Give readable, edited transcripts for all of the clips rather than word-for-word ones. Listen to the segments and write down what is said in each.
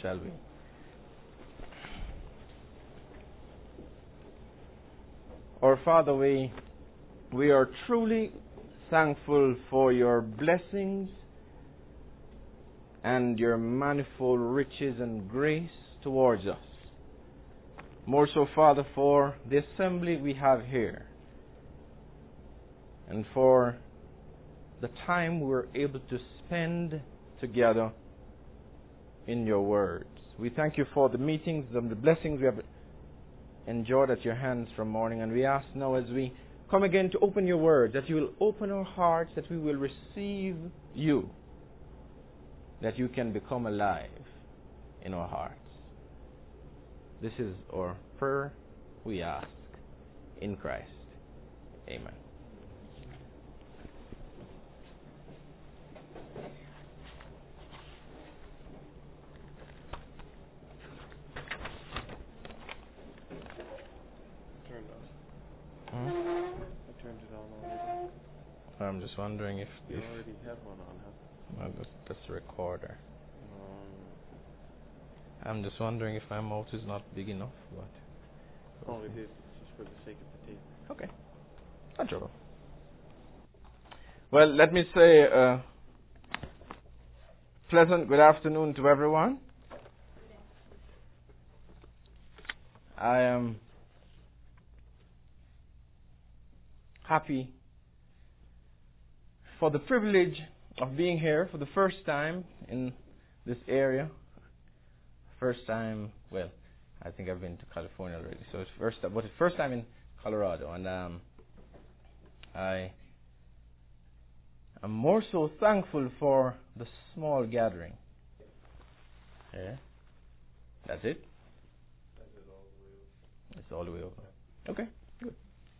shall we? Our Father, we are truly thankful for your blessings and your manifold riches and grace towards us. More so, Father, for the assembly we have here and for the time we're able to spend together in your words. We thank you for the meetings and the blessings we have enjoyed at your hands from morning, and we ask now as we come again to open your word that you will open our hearts, that we will receive you, that you can become alive in our hearts. This is our prayer, we ask, in Christ. Amen. I turned it on already. I'm just wondering if You already have one on, huh? that's the recorder. I'm just wondering if my mouth is not big enough. Oh, it is. It's just for the sake of the tape. Okay. No trouble. Well, let me say pleasant good afternoon to everyone. I am happy for the privilege of being here for the first time in this area. First time, well, I think I've been to California already, so it's first time in Colorado, and I am more so thankful for the small gathering. Yeah, that's it. It's all the way over. Okay, good.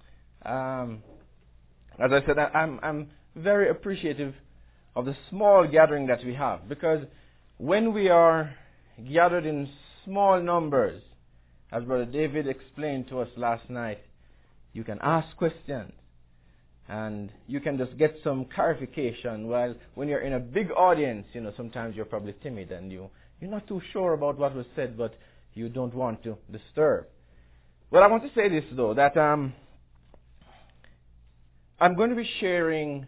As I said, I'm very appreciative of the small gathering that we have, because when we are gathered in small numbers, as Brother David explained to us last night, you can ask questions and you can just get some clarification. While when you're in a big audience, sometimes you're probably timid and you're not too sure about what was said, but you don't want to disturb. Well, I want to say this though, that I'm going to be sharing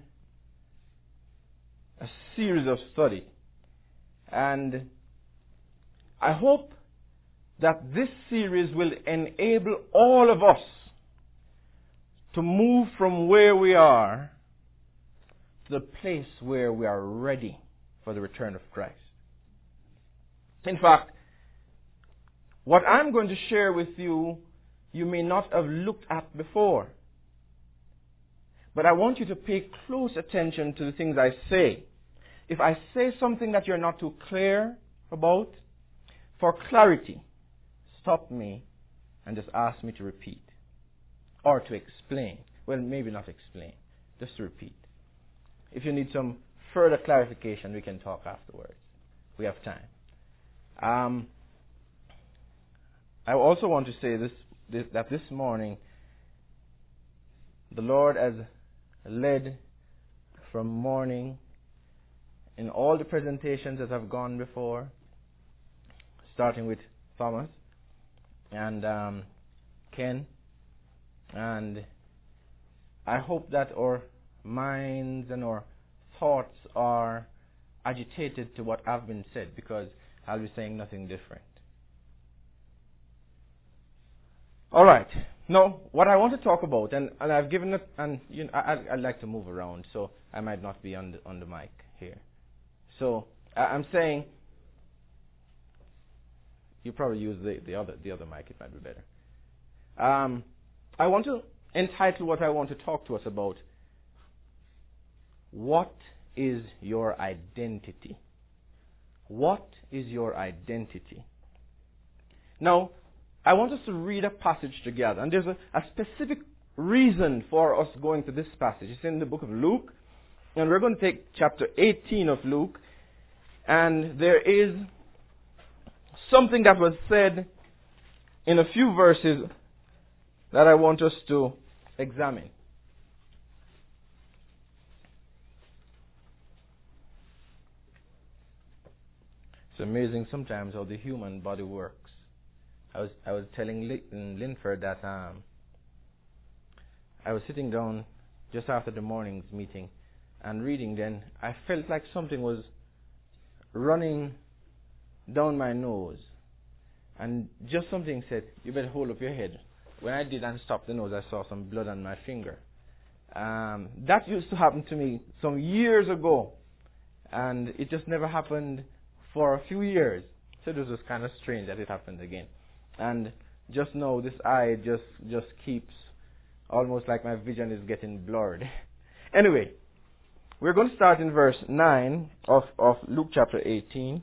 a series of study, and I hope that this series will enable all of us to move from where we are to the place where we are ready for the return of Christ. In fact, what I'm going to share with you, you may not have looked at before. But I want you to pay close attention to the things I say. If I say something that you're not too clear about, for clarity, stop me and just ask me to repeat. Or to explain. Well, maybe not explain, just to repeat. If you need some further clarification, we can talk afterwards. We have time. I also want to say that this morning, the Lord has led from morning in all the presentations that have gone before, starting with Thomas and Ken, and I hope that our minds and our thoughts are agitated to what have been said, because I'll be saying nothing different. All right. Now, what I want to talk about, and I've given it, and I'd like to move around, so I might not be on the mic here. So I'm saying, you probably use the other mic; it might be better. I want to entitle what I want to talk to us about, what is your identity? What is your identity? Now, I want us to read a passage together, and there's a specific reason for us going to this passage. It's in the book of Luke, and we're going to take chapter 18 of Luke, and there is something that was said in a few verses that I want us to examine. It's amazing sometimes how the human body works. I was telling Linford that I was sitting down just after the morning's meeting and reading. Then I felt like something was running down my nose, and just something said, "You better hold up your head." When I did and stopped the nose, I saw some blood on my finger. That used to happen to me some years ago, and it just never happened for a few years. So it was just kind of strange that it happened again. And just now, this eye just keeps almost like my vision is getting blurred. Anyway, we're going to start in verse 9 of Luke chapter 18.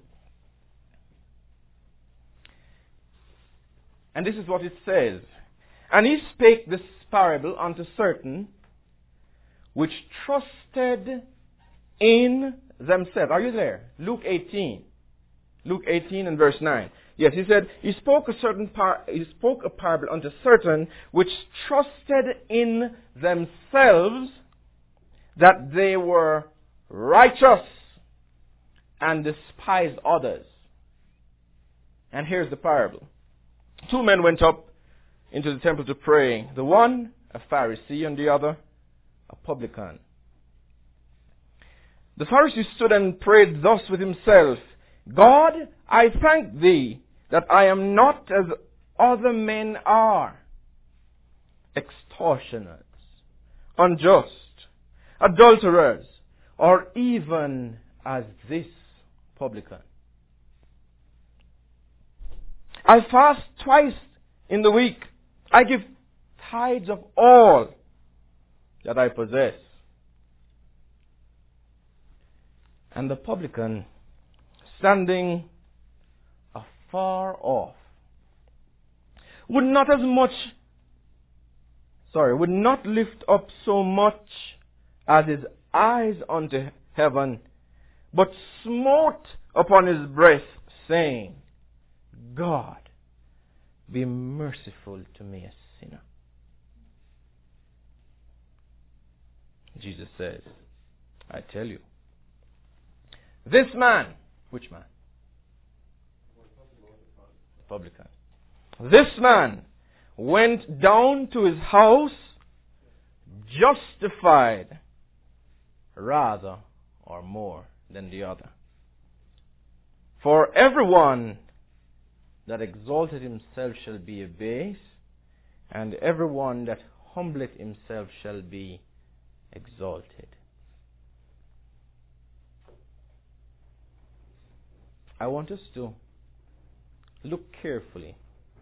And this is what it says. And he spake this parable unto certain which trusted in themselves. Are you there? Luke 18. Luke 18 and verse 9. Yes, he said, he spoke a parable unto certain which trusted in themselves that they were righteous and despised others. And here's the parable. Two men went up into the temple to pray. The one, a Pharisee, and the other, a publican. The Pharisee stood and prayed thus with himself, God, I thank thee that I am not as other men are, extortioners, unjust, adulterers, or even as this publican. I fast twice in the week. I give tithes of all that I possess. And the publican, standing afar off, would not lift up so much as his eyes unto heaven, but smote upon his breast, saying, God, be merciful to me, a sinner. Jesus says, I tell you, this man, which man? Publican. This man went down to his house justified rather or more than the other. For everyone that exalted himself shall be abased, and everyone that humbleth himself shall be exalted. I want us to look carefully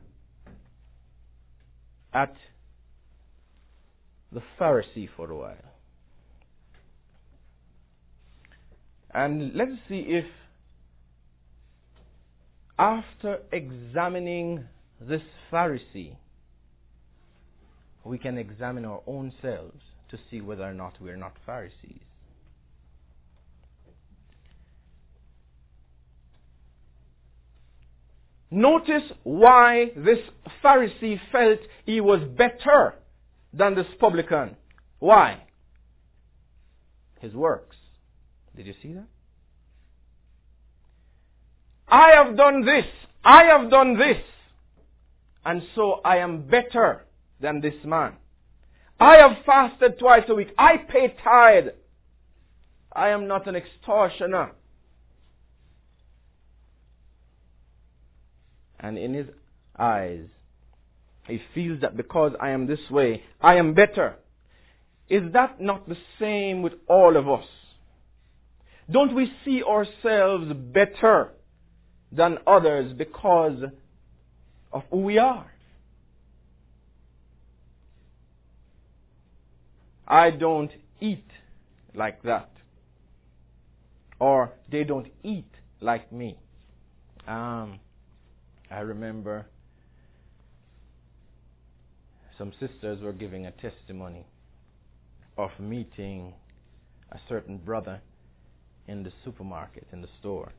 at the Pharisee for a while. And let's see if, after examining this Pharisee, we can examine our own selves to see whether or not we're not Pharisees. Notice why this Pharisee felt he was better than this publican. Why? His works. Did you see that? I have done this. I have done this. And so I am better than this man. I have fasted twice a week. I pay tithe. I am not an extortioner. And in his eyes, he feels that because I am this way, I am better. Is that not the same with all of us? Don't we see ourselves better than others because of who we are? I don't eat like that. Or they don't eat like me. I remember some sisters were giving a testimony of meeting a certain brother in the supermarket, in the store.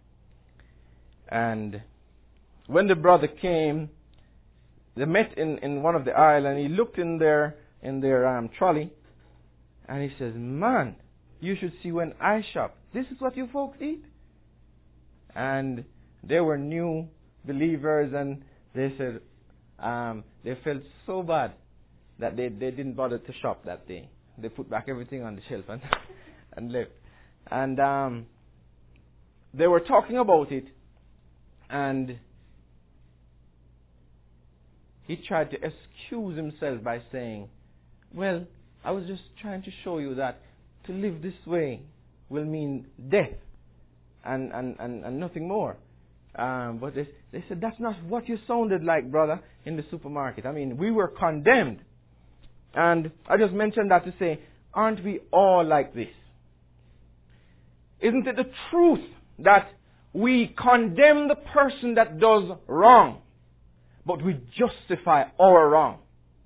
And when the brother came, they met in one of the aisle, and he looked in their trolley, and he says, man, you should see when I shop. This is what you folks eat? And they were new believers, and they said they felt so bad that they didn't bother to shop that day. They put back everything on the shelf and left. And they were talking about it, and he tried to excuse himself by saying, well, I was just trying to show you that to live this way will mean death and nothing more. But they said, that's not what you sounded like, brother, in the supermarket. I mean, we were condemned. And I just mentioned that to say, aren't we all like this? Isn't it the truth that we condemn the person that does wrong, but we justify our wrong?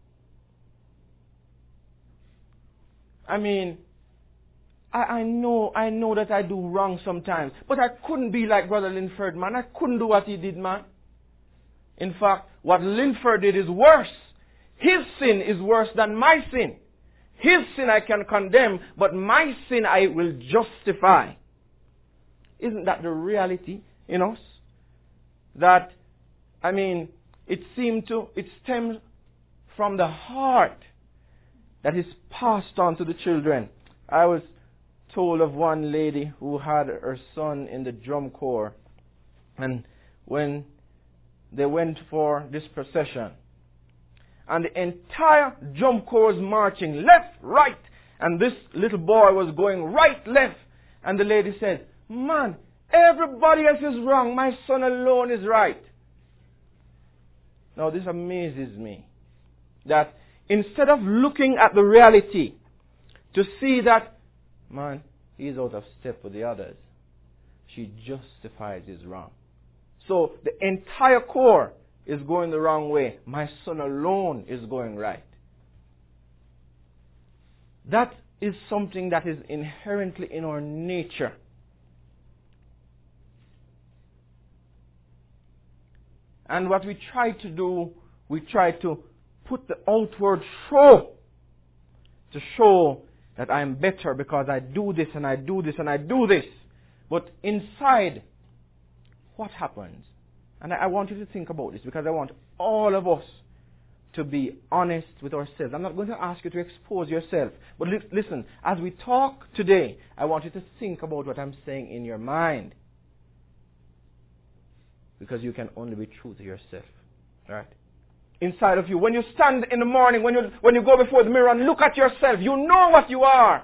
I mean, I know that I do wrong sometimes, but I couldn't be like Brother Linford, man. I couldn't do what he did, man. In fact, what Linford did is worse. His sin is worse than my sin. His sin I can condemn, but my sin I will justify. Isn't that the reality in us? That, I mean, it stems from the heart that is passed on to the children. I was told of one lady who had her son in the drum corps, and when they went for this procession, and the entire drum corps was marching left, right, and this little boy was going right, left, and the lady said, man, everybody else is wrong, my son alone is right. Now this amazes me, that instead of looking at the reality to see that, man, he's out of step with the others, she justifies his wrong. So the entire corps is going the wrong way. My son alone is going right. That is something that is inherently in our nature. And what we try to do, we try to put the outward show to show that I am better because I do this and I do this and I do this. But inside, what happens? And I want you to think about this because I want all of us to be honest with ourselves. I'm not going to ask you to expose yourself. But listen, as we talk today, I want you to think about what I'm saying in your mind. Because you can only be true to yourself. Right? Inside of you. When you stand in the morning, when you go before the mirror and look at yourself, you know what you are.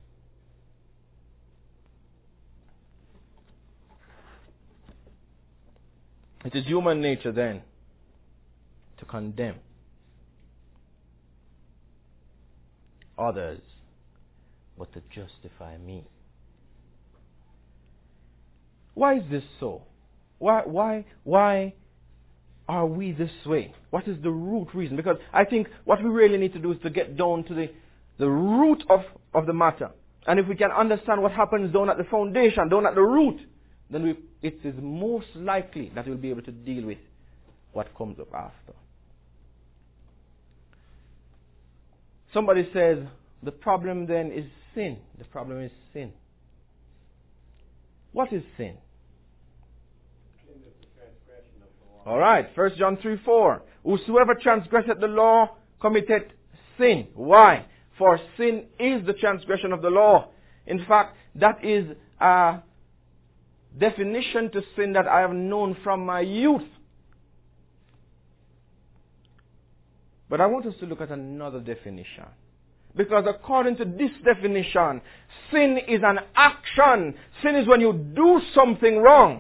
It is human nature then to condemn others, but to justify me. Why is this so? Why are we this way? What is the root reason? Because I think what we really need to do is to get down to the root of the matter. And if we can understand what happens down at the foundation, down at the root, then it is most likely that we'll be able to deal with what comes up after. Somebody says, the problem then is sin. The problem is sin. What is sin? All right, 1 John 3:4. Whosoever transgresseth the law committeth sin. Why? For sin is the transgression of the law. In fact, that is a definition to sin that I have known from my youth. But I want us to look at another definition. Because according to this definition, sin is an action. Sin is when you do something wrong.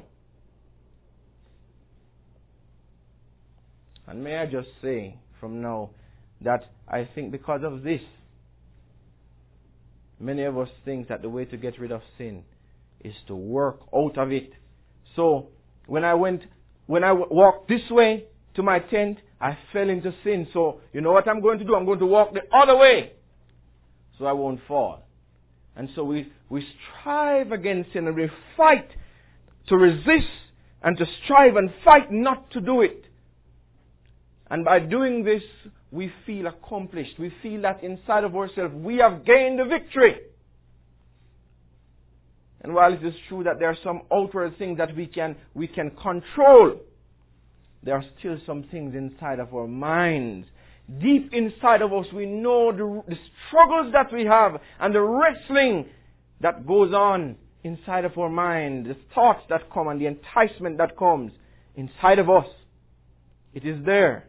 And may I just say from now that I think because of this, many of us think that the way to get rid of sin is to work out of it. So when I walked this way to my tent, I fell into sin. So you know what I'm going to do? I'm going to walk the other way so I won't fall. And so we strive against sin and we fight to resist and to strive and fight not to do it. And by doing this, we feel accomplished. We feel that inside of ourselves we have gained the victory. And while it is true that there are some outward things that we can control, there are still some things inside of our minds. Deep inside of us, we know the struggles that we have and the wrestling that goes on inside of our mind, the thoughts that come and the enticement that comes inside of us. It is there.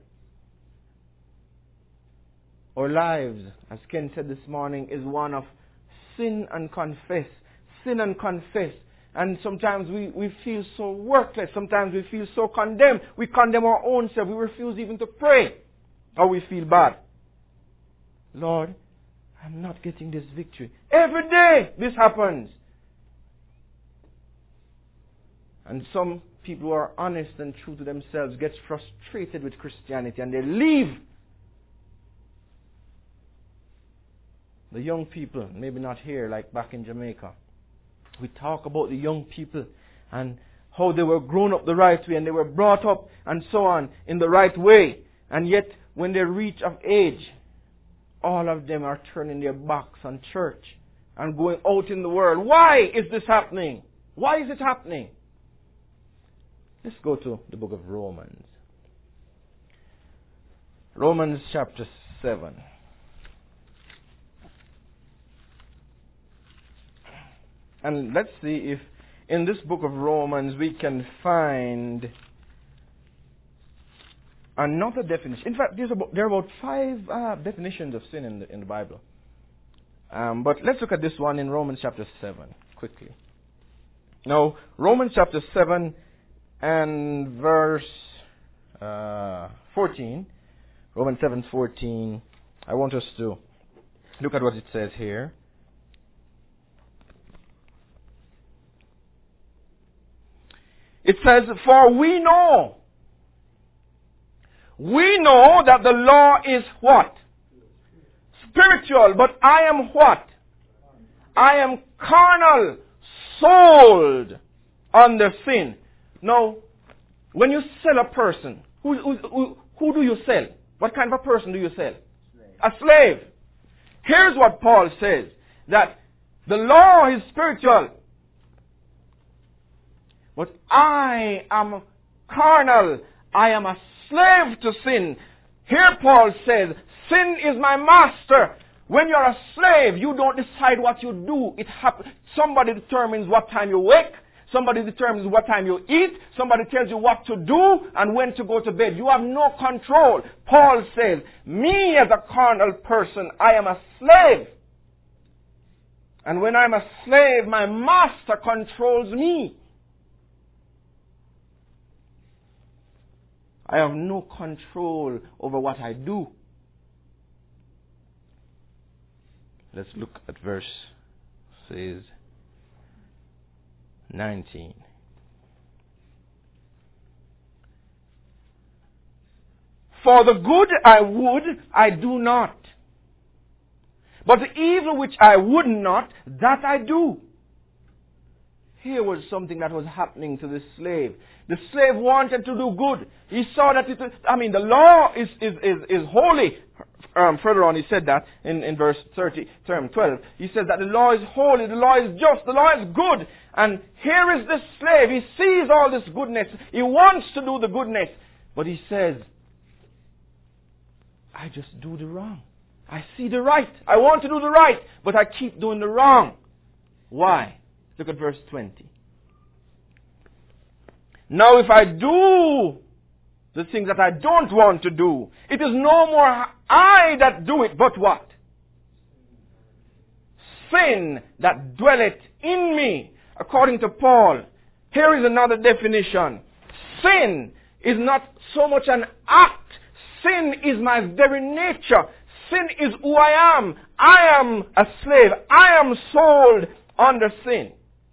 Our lives, as Ken said this morning, is one of sin and confess. Sin and confess. And sometimes we feel so worthless. Sometimes we feel so condemned. We condemn our own self. We refuse even to pray. Or we feel bad. Lord, I'm not getting this victory. Every day this happens. And some people who are honest and true to themselves get frustrated with Christianity and they leave. The young people, maybe not here like back in Jamaica. We talk about the young people and how they were grown up the right way and they were brought up and so on in the right way. And yet when they reach of age, all of them are turning their backs on church and going out in the world. Why is this happening? Why is it happening? Let's go to the book of Romans. Romans chapter 7. And let's see if in this book of Romans we can find another definition. In fact, there are about 5 definitions of sin in the Bible. But let's look at this one in Romans chapter 7 quickly. Now, Romans chapter 7 and verse 14. Romans 7:14. I want us to look at what it says here. It says, for we know that the law is what? Spiritual, but I am what? I am carnal, sold under sin. Now, when you sell a person, who do you sell? What kind of a person do you sell? A slave. Here's what Paul says, that the law is spiritual, but I am carnal. I am a slave to sin. Here Paul says, sin is my master. When you're a slave, you don't decide what you do. It happens. Somebody determines what time you wake. Somebody determines what time you eat. Somebody tells you what to do and when to go to bed. You have no control. Paul says, me as a carnal person, I am a slave. And when I'm a slave, my master controls me. I have no control over what I do. Let's look at verse, says 19. For the good I would, I do not. But the evil which I would not, that I do. Here was something that was happening to the slave. The slave wanted to do good. He saw that the law is holy. Further on he said that in verse 12. He says that the law is holy, the law is just, the law is good. And here is this slave. He sees all this goodness. He wants to do the goodness. But he says, I just do the wrong. I see the right. I want to do the right, but I keep doing the wrong. Why? Look at verse 20. Now if I do the things that I don't want to do, it is no more I that do it, but what? Sin that dwelleth in me. According to Paul, here is another definition. Sin is not so much an act. Sin is my very nature. Sin is who I am. I am a slave. I am sold under sin.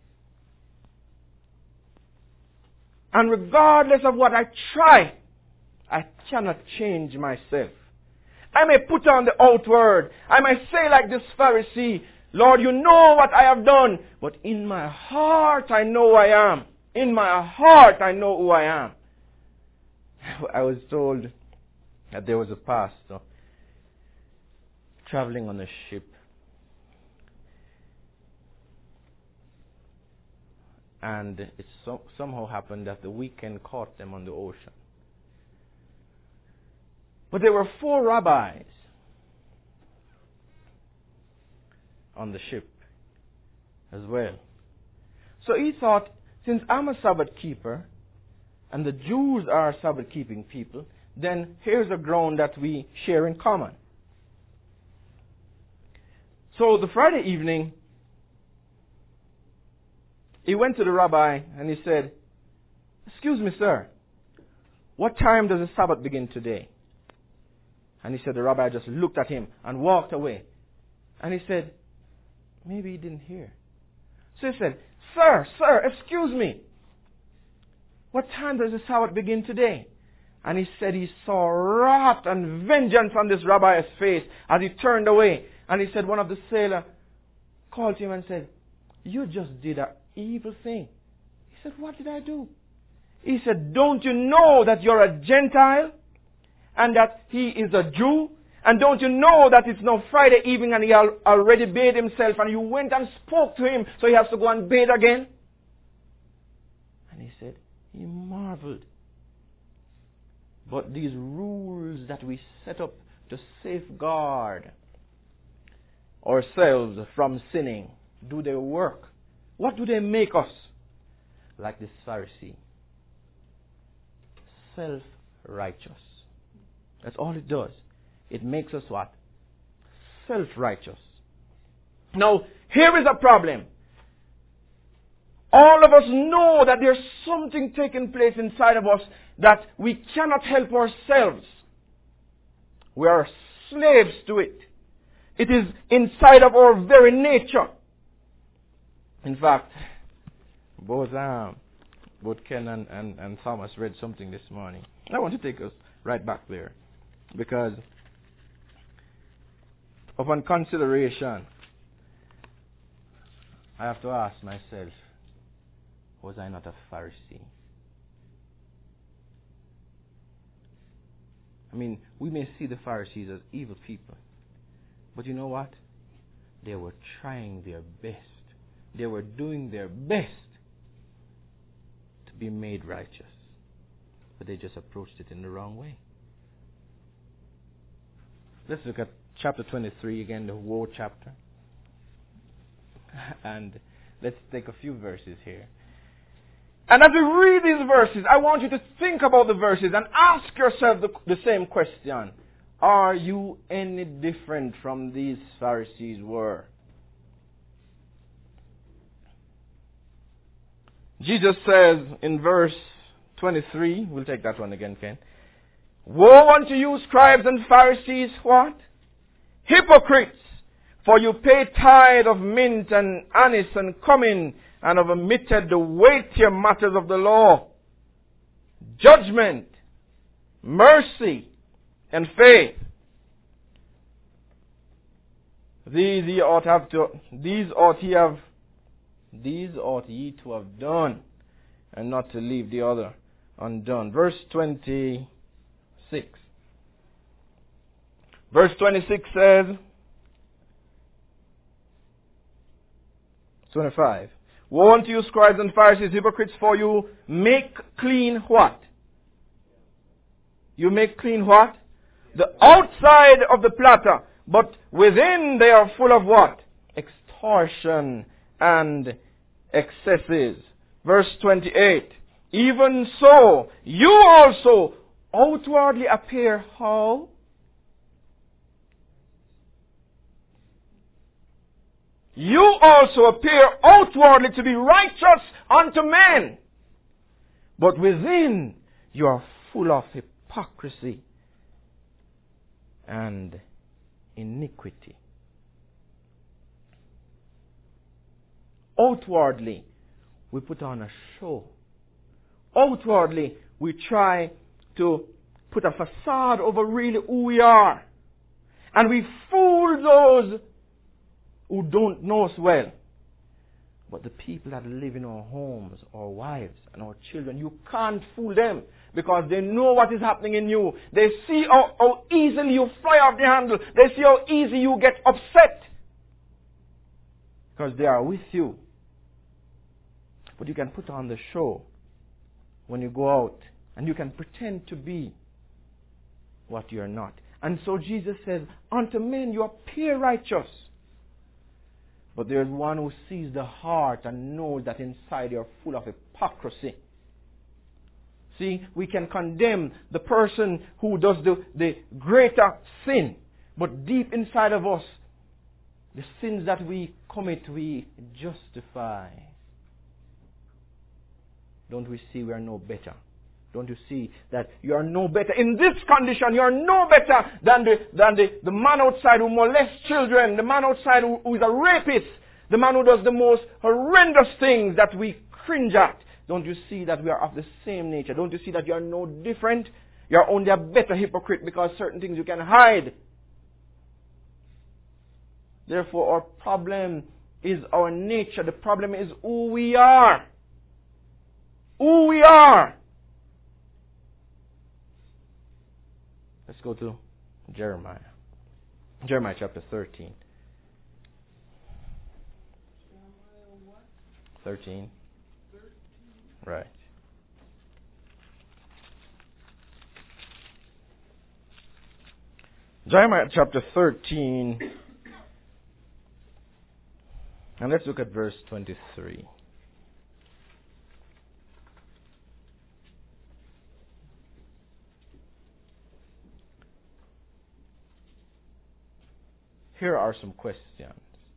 And regardless of what I try, I cannot change myself. I may put on the outward. I may say like this Pharisee, Lord, you know what I have done. But in my heart, I know who I am. In my heart, I know who I am. I was told that there was a pastor traveling on a ship. And it somehow happened that the weekend caught them on the ocean. But there were 4 rabbis on the ship as well. So he thought, since I'm a Sabbath keeper, and the Jews are Sabbath keeping people, then here's a ground that we share in common. So the Friday evening, he went to the rabbi and he said, "Excuse me, sir, what time does the Sabbath begin today?" And he said, the rabbi just looked at him and walked away. And he said, maybe he didn't hear. So he said, Sir, excuse me, what time does the Sabbath begin today?" And he said he saw wrath and vengeance on this rabbi's face as he turned away. And he said, one of the sailors called him and said, "You just did an evil thing." He said, "What did I do?" He said, "Don't you know that you're a Gentile and that he is a Jew? And don't you know that it's now Friday evening and he already bathed himself and you went and spoke to him, so he has to go and bathe again?" And he said, he marveled. But these rules that we set up to safeguard ourselves from sinning, do they work? What do they make us? Like this Pharisee. Self-righteous. That's all it does. It makes us what? Self-righteous. Now, here is a problem. All of us know that there's something taking place inside of us that we cannot help ourselves. We are slaves to it. It is inside of our very nature. In fact, both Ken and Thomas read something this morning. I want to take us right back there. Because upon consideration, I have to ask myself, was I not a Pharisee? I mean, we may see the Pharisees as evil people. But you know what? They were trying their best. They were doing their best to be made righteous. But they just approached it in the wrong way. Let's look at chapter 23 again, the woe chapter. And let's take a few verses here. And as we read these verses, I want you to think about the verses and ask yourself the same question. Are you any different from these Pharisees were? Jesus says in verse 23, we'll take that one again, Ken. Woe unto you, scribes and Pharisees, what? Hypocrites! For you pay tithe of mint and anise and cumin, and have omitted the weightier matters of the law, judgment, mercy, and faith. These ought ye to have done, and not to leave the other undone. Verse 26. Verse 26 says, 25. Woe unto you, scribes and Pharisees, hypocrites, for you make clean what? You make clean what? The outside of the platter, but within they are full of what? Extortion and excesses. Verse 28. Even so, you also outwardly appear how? You also appear outwardly to be righteous unto men, but within you are full of hypocrisy and iniquity. Outwardly, we put on a show. Outwardly, we try to put a facade over really who we are. And we fool those who don't know us well. But the people that live in our homes, our wives and our children, you can't fool them because they know what is happening in you. They see how easily you fly off the handle. They see how easy you get upset because they are with you. But you can put on the show when you go out, and you can pretend to be what you are not. And so Jesus says, unto men you appear righteous, but there is one who sees the heart and knows that inside you are full of hypocrisy. See, we can condemn the person who does the greater sin, but deep inside of us, the sins that we commit, we justify. Don't we see we are no better? Don't you see that you are no better? In this condition, you are no better than the man outside who molests children, the man outside who is a rapist, the man who does the most horrendous things that we cringe at. Don't you see that we are of the same nature? Don't you see that you are no different? You are only a better hypocrite because certain things you can hide. Therefore, our problem is our nature. The problem is who we are. Who we are. Let's go to Jeremiah. Jeremiah chapter 13. 13. Right. Jeremiah chapter 13. And let's look at verse 23. Here are some questions.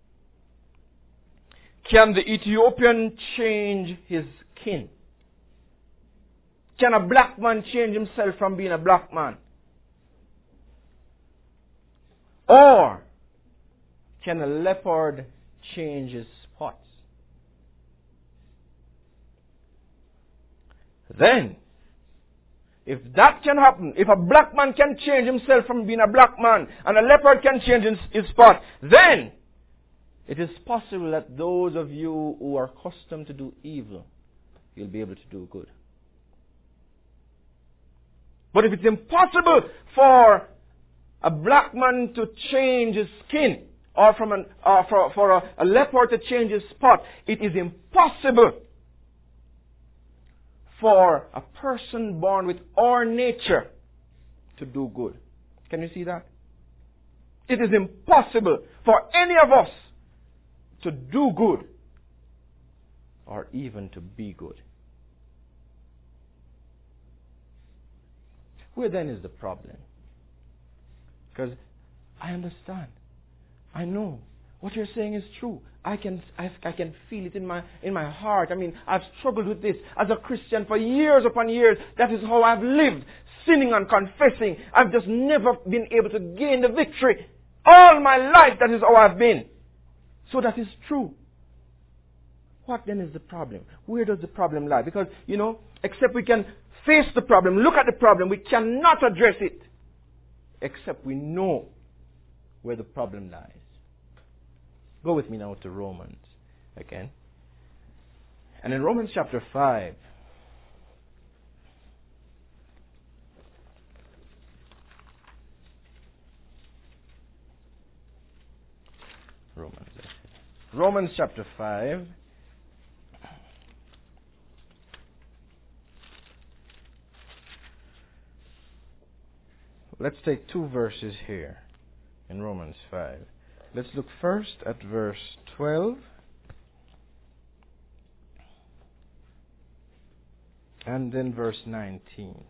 Can the Ethiopian change his skin? Can a black man change himself from being a black man? Or can a leopard change his spots? Then, if that can happen, if a black man can change himself from being a black man, and a leopard can change his spot, then it is possible that those of you who are accustomed to do evil, you'll be able to do good. But if it's impossible for a black man to change his skin, or for a leopard to change his spot, it is impossible for a person born with our nature to do good. Can you see that? It is impossible for any of us to do good or even to be good. Where then is the problem? Because I understand. I know. What you're saying is true. I can feel it in my heart. I mean, I've struggled with this as a Christian for years upon years. That is how I've lived, sinning and confessing. I've just never been able to gain the victory. All my life, that is how I've been. So that is true. What then is the problem? Where does the problem lie? Because, except we can face the problem, look at the problem, we cannot address it. Except we know where the problem lies. Go with me now to Romans again. And in Romans chapter 5, Romans chapter 5, let's take two verses here in Romans 5. Let's look first at verse 12 and then verse 19.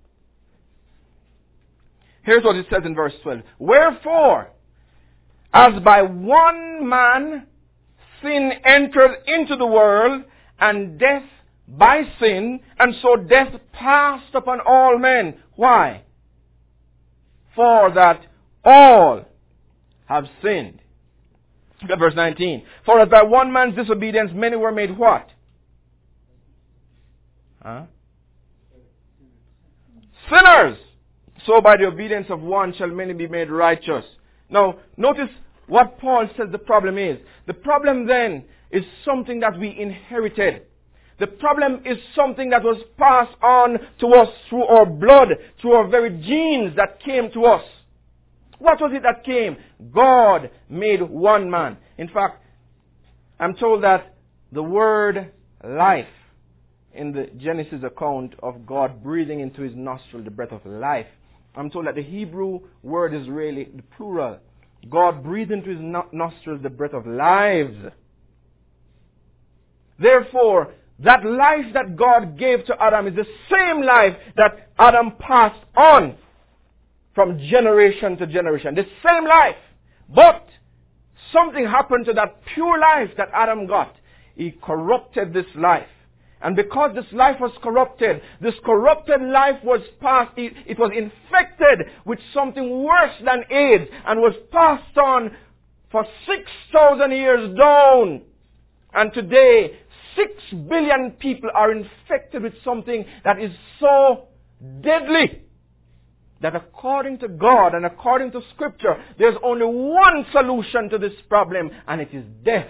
Here's what it says in verse 12. Wherefore, as by one man sin entered into the world, and death by sin, and so death passed upon all men. Why? For that all have sinned. Look at verse 19. For as by one man's disobedience many were made what? Sinners. So by the obedience of one shall many be made righteous. Now, notice what Paul says the problem is. The problem then is something that we inherited. The problem is something that was passed on to us through our blood, through our very genes that came to us. What was it that came? God made one man. In fact, I'm told that the word life in the Genesis account of God breathing into his nostril the breath of life. I'm told that the Hebrew word is really the plural. God breathed into his nostrils the breath of lives. Therefore, that life that God gave to Adam is the same life that Adam passed on from generation to generation. The same life. But something happened to that pure life that Adam got. He corrupted this life. And because this life was corrupted, this corrupted life was passed, it was infected with something worse than AIDS and was passed on for 6,000 years down. And today, 6 billion people are infected with something that is so deadly that according to God and according to Scripture, there's only one solution to this problem, and it is death.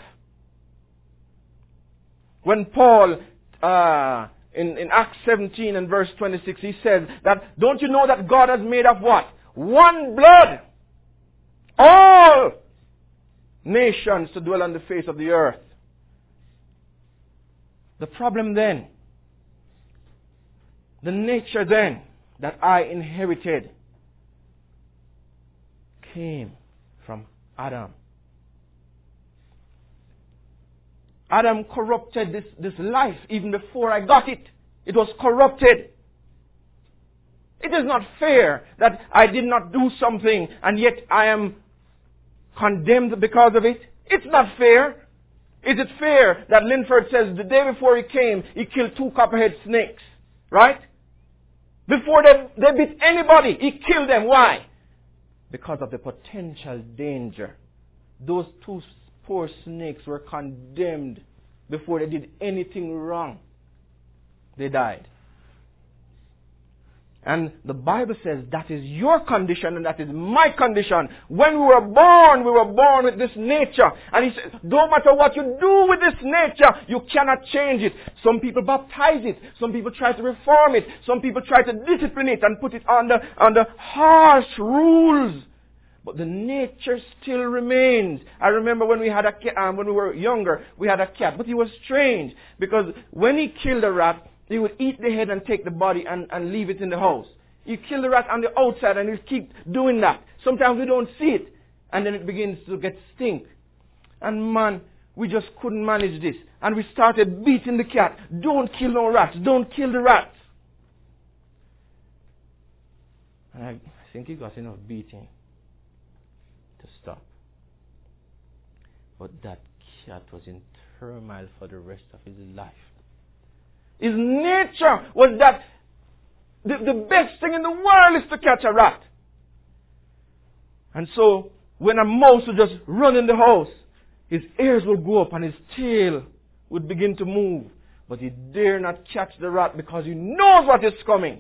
When Paul, in Acts 17 and verse 26, he says that, don't you know that God has made of what? One blood. All nations to dwell on the face of the earth. The problem then, the nature then that I inherited came from Adam. Adam corrupted this life even before I got it. It was corrupted. It is not fair that I did not do something and yet I am condemned because of it. It's not fair. Is it fair that Linford says the day before he came, he killed 2 copperhead snakes? Right? Before they bit anybody, he killed them. Why? Because of the potential danger. Those 2 poor snakes were condemned before they did anything wrong. They died. And the Bible says that is your condition and that is my condition. When we were born with this nature. And he says, no matter what you do with this nature, you cannot change it. Some people baptize it. Some people try to reform it. Some people try to discipline it and put it under harsh rules. But the nature still remains. I remember when we had a cat, when we were younger, we had a cat. But he was strange because when he killed a rat, he would eat the head and take the body and leave it in the house. He killed the rat on the outside and he'd keep doing that. Sometimes we don't see it. And then it begins to get stink. And man, we just couldn't manage this. And we started beating the cat. Don't kill no rats. Don't kill the rats. And I think he got enough beating to stop. But that cat was in turmoil for the rest of his life. His nature was that the best thing in the world is to catch a rat. And so, when a mouse would just run in the house, his ears would go up and his tail would begin to move. But he dare not catch the rat because he knows what is coming.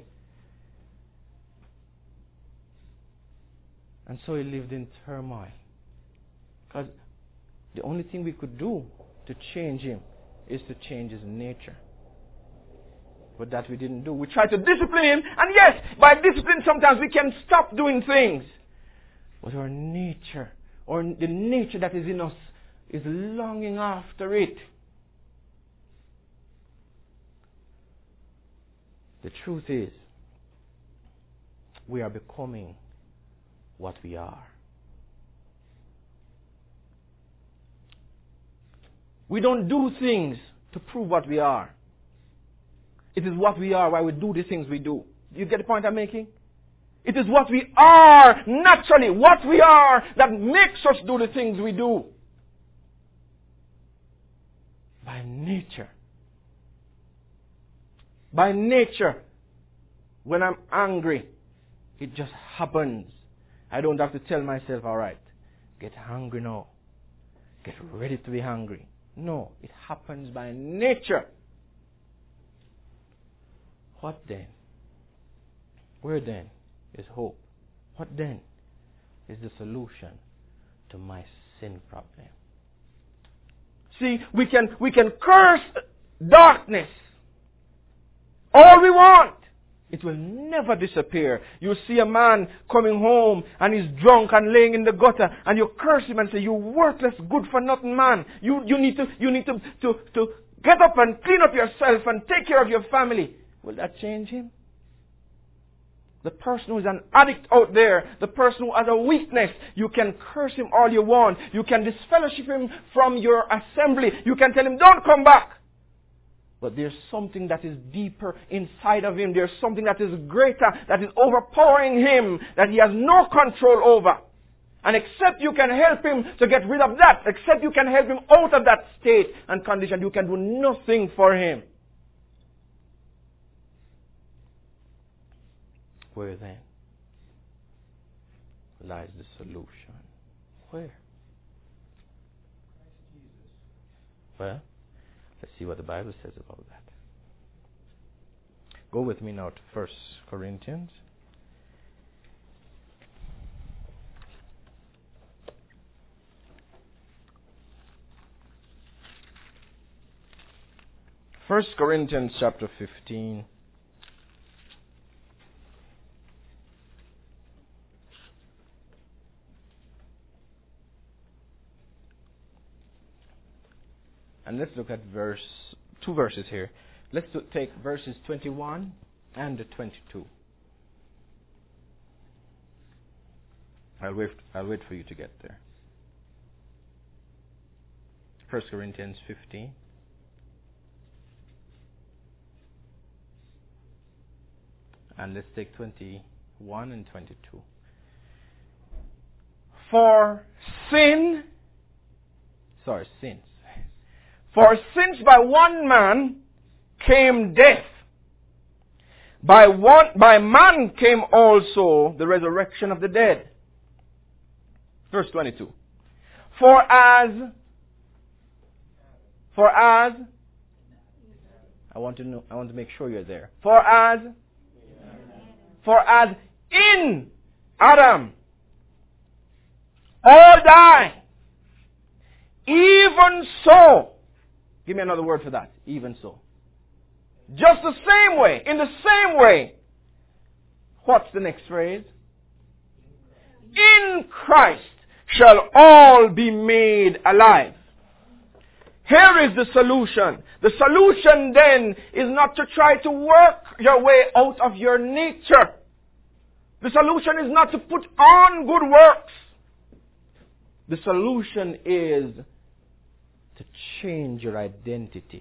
And so he lived in turmoil. Because the only thing we could do to change him is to change his nature. But that we didn't do. We tried to discipline him. And yes, by discipline sometimes we can stop doing things. But our nature, or the nature that is in us, is longing after it. The truth is, we are becoming what we are. We don't do things to prove what we are. It is what we are why we do the things we do. You get the point I'm making? It is what we are, naturally, what we are, that makes us do the things we do. By nature. By nature, when I'm angry, it just happens. I don't have to tell myself, all right, get hungry now. Get ready to be hungry. No, it happens by nature. What then? Where then is hope? What then is the solution to my sin problem? See, we can curse darkness all we want. It will never disappear. You see a man coming home and he's drunk and laying in the gutter and you curse him and say, you worthless, good for nothing man. You need to get up and clean up yourself and take care of your family. Will that change him? The person who is an addict out there, the person who has a weakness, you can curse him all you want. You can disfellowship him from your assembly. You can tell him, don't come back. But there's something that is deeper inside of him. There's something that is greater, that is overpowering him, that he has no control over. And except you can help him to get rid of that, except you can help him out of that state and condition, you can do nothing for him. Where then lies the solution? Where? Well, let's see what the Bible says about that. Go with me now to 1 Corinthians. First Corinthians chapter 15. And let's look at two verses here. Let's take verses 21 and 22. I'll wait for you to get there. 1 Corinthians 15. And let's take 21 and 22. For sins. For since by one man came death, by man came also the resurrection of the dead. Verse 22. For as I want to make sure you're there. For as in Adam all die, even so. Give me another word for that. Even so. Just the same way. In the same way. What's the next phrase? In Christ shall all be made alive. Here is the solution. The solution then is not to try to work your way out of your nature. The solution is not to put on good works. The solution is to change your identity.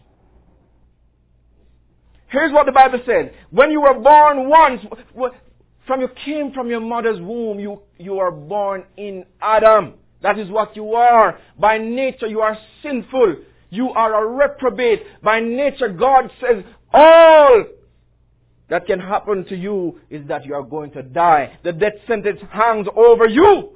Here's what the Bible said. When you were born once, you came from your mother's womb, you are born in Adam. That is what you are. By nature, you are sinful. You are a reprobate. By nature, God says all that can happen to you is that you are going to die. The death sentence hangs over you.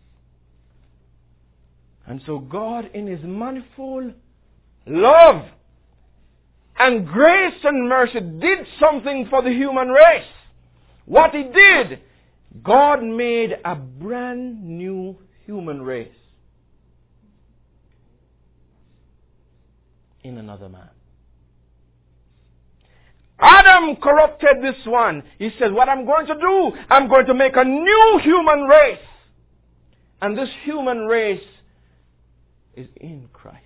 And so God, in His manifold love and grace and mercy, did something for the human race. What He did, God made a brand new human race in another man. Adam corrupted this one. He said, what I'm going to do, I'm going to make a new human race. And this human race is in Christ.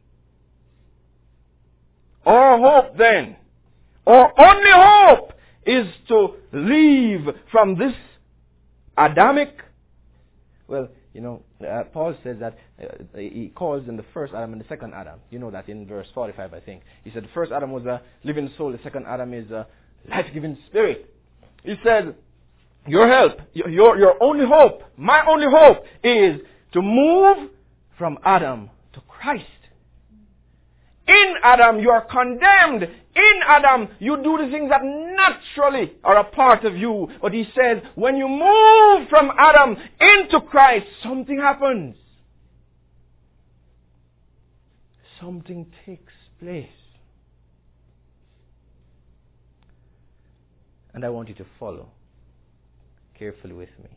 Our hope then, our only hope, is to leave from this Adamic. Well, Paul says that he calls them the first Adam and the second Adam. You know that in verse 45, I think. He said the first Adam was a living soul, the second Adam is a life-giving spirit. He said, your help, your only hope, my only hope is to move from Adam to Christ. In Adam, you are condemned. In Adam, you do the things that naturally are a part of you. But he says, when you move from Adam into Christ, something happens. Something takes place. And I want you to follow carefully with me.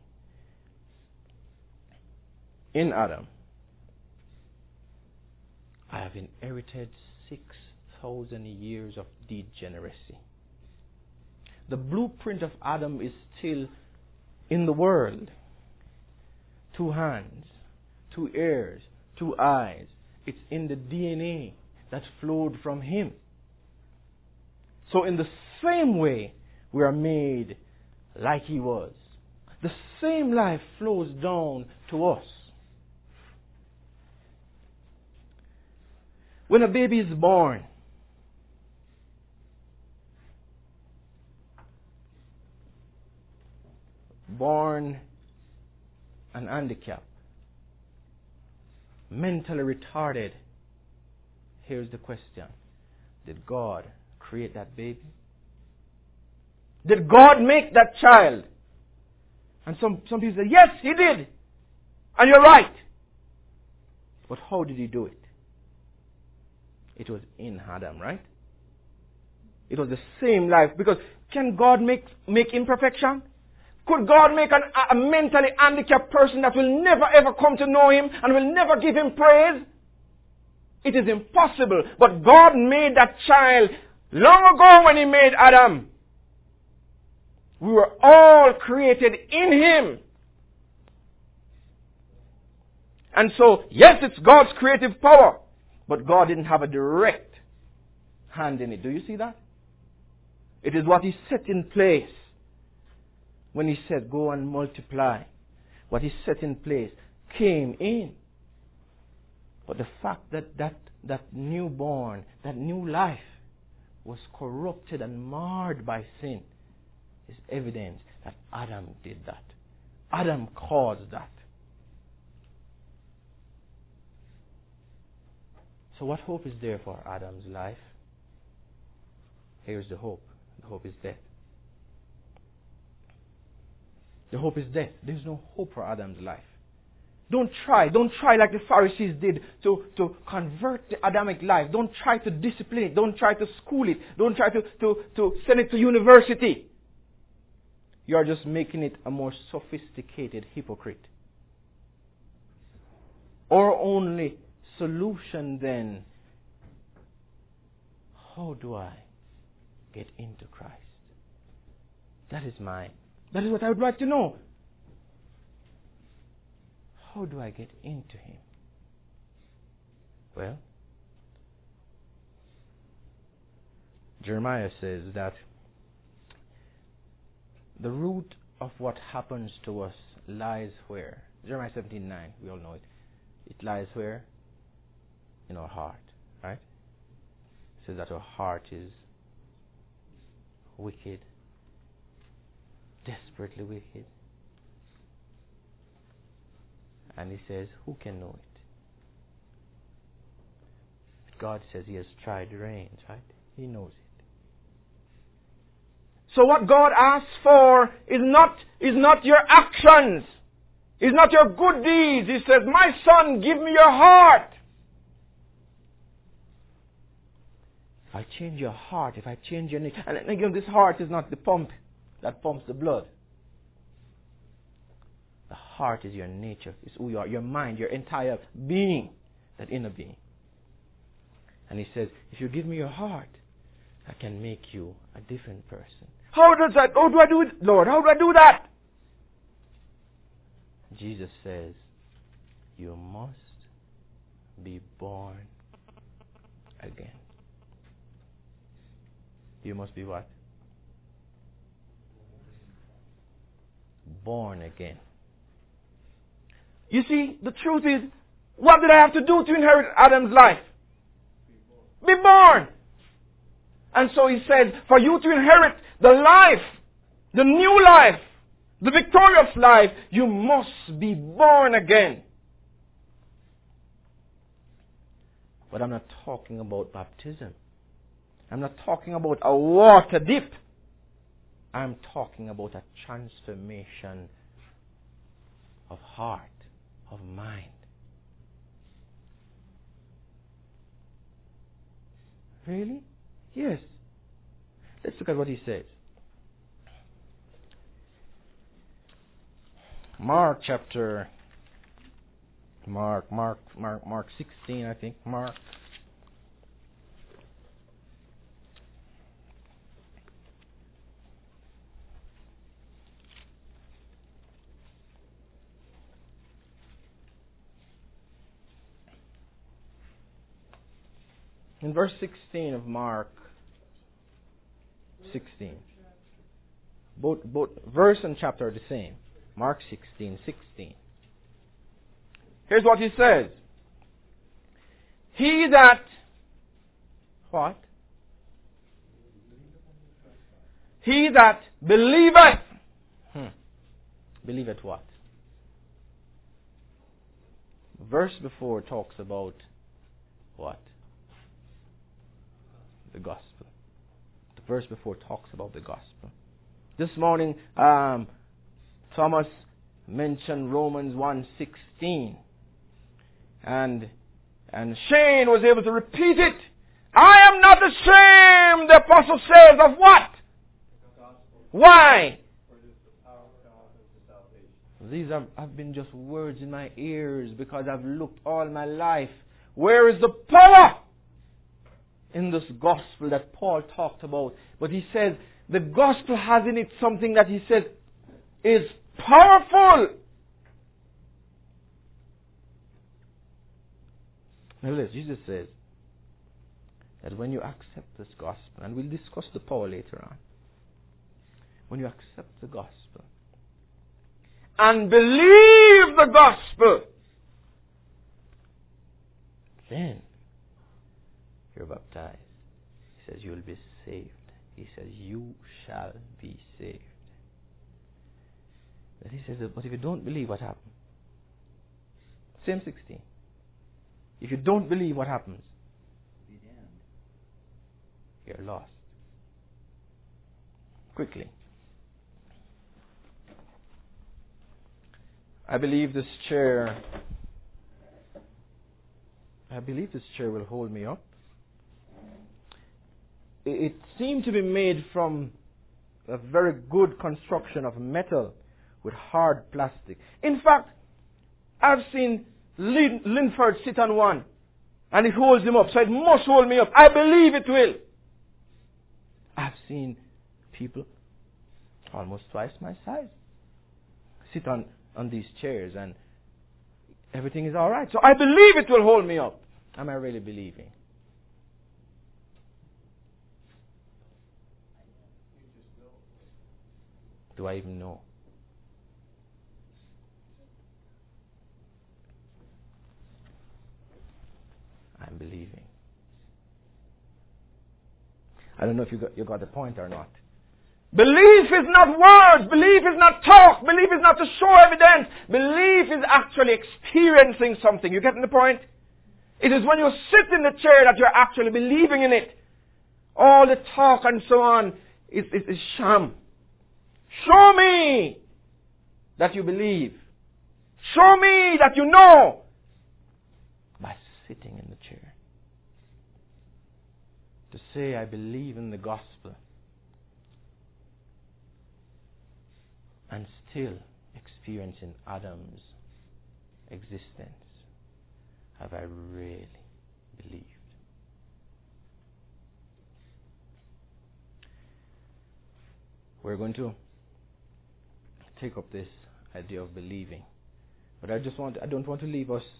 In Adam, I have inherited 6,000 years of degeneracy. The blueprint of Adam is still in the world. 2 hands, 2 ears, 2 eyes. It's in the DNA. that flowed from him. So in the same way, we are made like he was. The same life flows down to us. When a baby is born, an handicap, mentally retarded, here's the question. Did God create that baby? Did God make that child? And some people say, yes, he did. And you're right. But how did he do it? It was in Adam, right? It was the same life. Because can God make imperfection? Could God make a mentally handicapped person that will never ever come to know him and will never give him praise? It is impossible. But God made that child long ago when he made Adam. We were all created in him. And so, yes, it's God's creative power. But God didn't have a direct hand in it. Do you see that? It is what he set in place. When he said, go and multiply. What he set in place came in. But the fact that newborn, that new life was corrupted and marred by sin is evidence that Adam did that. Adam caused that. So what hope is there for Adam's life? Here's the hope. The hope is death. The hope is death. There's no hope for Adam's life. Don't try like the Pharisees did to convert the Adamic life. Don't try to discipline it. Don't try to school it. Don't try to send it to university. You are just making it a more sophisticated hypocrite. Our only solution then, how do I get into Christ? That is what I would like to know. How do I get into him? Well, Jeremiah says that the root of what happens to us lies where? Jeremiah 17:9, we all know it. It lies where? In our heart, right? It says that our heart is wicked, desperately wicked. And he says, who can know it? God says he has tried the reins, right? He knows it. So what God asks for is not your actions. Is not your good deeds. He says, my son, give me your heart. If I change your heart, if I change your nature. And again, this heart is not the pump that pumps the blood. The heart is your nature. It's who you are. Your mind, your entire being. That inner being. And he says, if you give me your heart, I can make you a different person. How do I do it, Lord? How do I do that? Jesus says, you must be born again. You must be what? Born again. You see, the truth is, what did I have to do to inherit Adam's life? Be born. And so he says, for you to inherit the life, the new life, the victorious life, you must be born again. But I'm not talking about baptism. I'm not talking about a water dip. I'm talking about a transformation of heart, of mind. Really? Yes. Let's look at what he says. Mark 16, I think. Mark. In verse 16 of Mark 16. Both verse and chapter are the same. Mark 16:16. Here's what he says. He that, what? He that believeth. Believeth what? Verse before talks about what? The gospel. The verse before talks about the gospel. This morning, Thomas mentioned Romans 1:16. And Shane was able to repeat it. I am not ashamed, the apostle says, of what? Why? These have been just words in my ears because I've looked all my life. Where is the power in this gospel that Paul talked about? But he says the gospel has in it something that he says is powerful. Nevertheless, Jesus says that when you accept this gospel, and we'll discuss the power later on, when you accept the gospel and believe the gospel, then you're baptized. He says you will be saved. He says you shall be saved. But he says, but if you don't believe, what happens? Same 16. If you don't believe, what happens? You're lost. Quickly. I believe this chair will hold me up. It seemed to be made from a very good construction of metal with hard plastic. In fact, I've seen Linford sit on one and it holds him up, so it must hold me up. I believe it will. I've seen people almost twice my size sit on these chairs and everything is all right. So I believe it will hold me up. Am I really believing? Do I even know? I'm believing. I don't know if you got the point or not. Belief is not words. Belief is not talk. Belief is not to show evidence. Belief is actually experiencing something. You getting the point? It is when you sit in the chair that you're actually believing in it. All the talk and so on is sham. Show me that you believe. Show me that you know by sitting in the chair. To say I believe in the gospel and still experiencing Adam's existence. Have I really believed? We're going to take up this idea of believing. But I don't want to leave us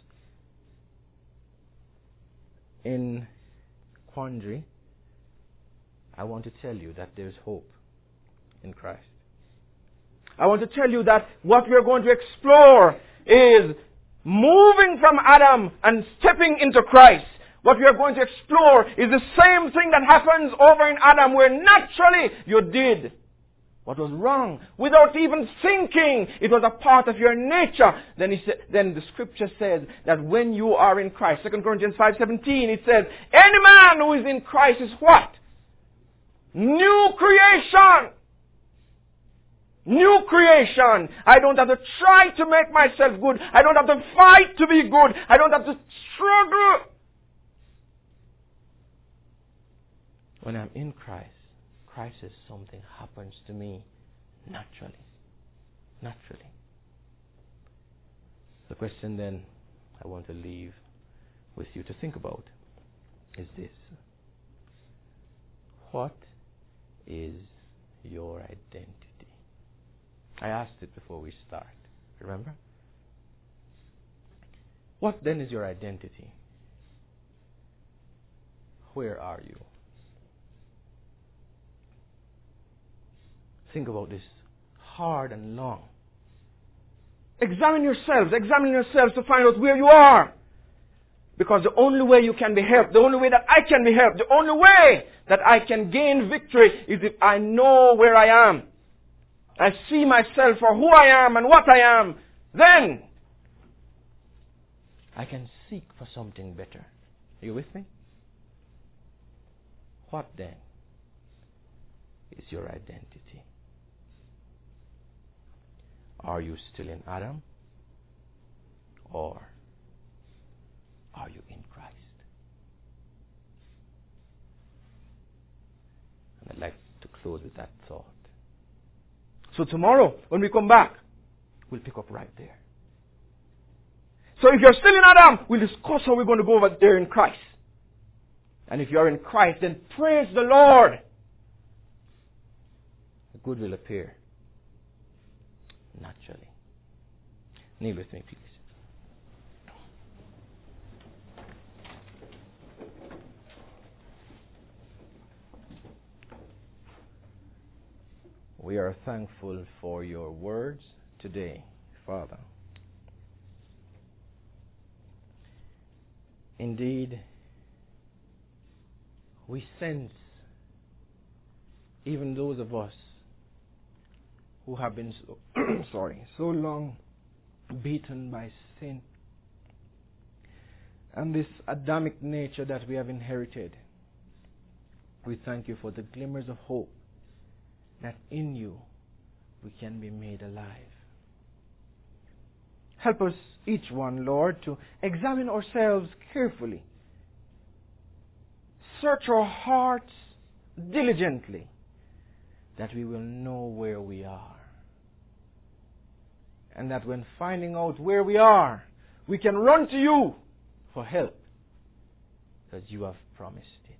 in quandary. I want to tell you that there's hope in Christ. I want to tell you that what we're going to explore is moving from Adam and stepping into Christ. What we are going to explore is the same thing that happens over in Adam, where naturally you did what was wrong without even thinking. It was a part of your nature. Then the scripture says that when you are in Christ, 2 Corinthians 5:17, it says, any man who is in Christ is what? New creation. New creation. I don't have to try to make myself good. I don't have to fight to be good. I don't have to struggle. When I'm in Christ, Christ says something happens to me naturally. Naturally. The question then I want to leave with you to think about is this. What is your identity? I asked it before we start. Remember? What then is your identity? where are you? Think about this hard and long. Examine yourselves to find out where you are. Because the only way you can be helped, the only way that I can be helped, the only way that I can gain victory is if I know where I am. I see myself for who I am and what I am. Then I can seek for something better. Are you with me? What then is your identity? Are you still in Adam? Or are you in Christ? And I'd like to close with that thought. So tomorrow, when we come back, we'll pick up right there. So if you're still in Adam, we'll discuss how we're going to go over there in Christ. And if you're in Christ, then praise the Lord. The good will appear naturally. Kneel with me, please. We are thankful for your words today, Father. Indeed, we sense, even those of us who have been so long beaten by sin and this Adamic nature that we have inherited, we thank you for the glimmers of hope that in you we can be made alive. Help us, each one, Lord, to examine ourselves carefully. Search our hearts diligently, that we will know where we are. And that when finding out where we are, we can run to you for help, because you have promised it.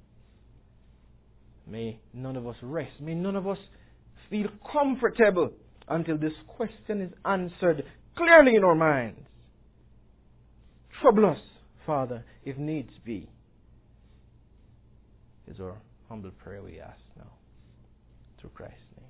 May none of us rest. May none of us feel comfortable until this question is answered clearly in our minds. Trouble us, Father, if needs be. Is our humble prayer we ask now. Through Christ's name.